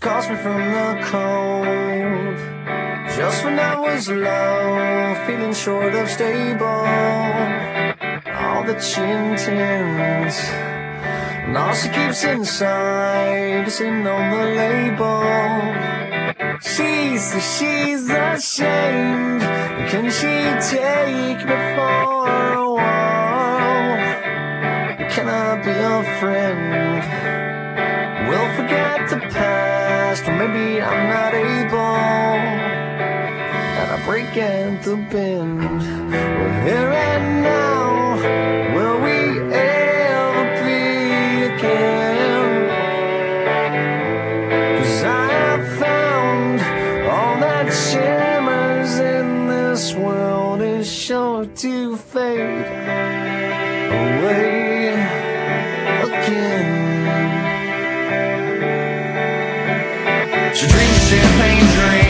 calls me from the cold. Just when I was low, feeling short of stable, all that she intends and all she keeps inside is in on the label. She says she's ashamed. Can she take me for a while? Can I be a friend? We'll forget the past, or maybe I'm not able, and I break at the bend. We're here and now. Will we ever be again? 'Cause I have found all that shimmers in this world is sure to fade away again. She drinks champagne,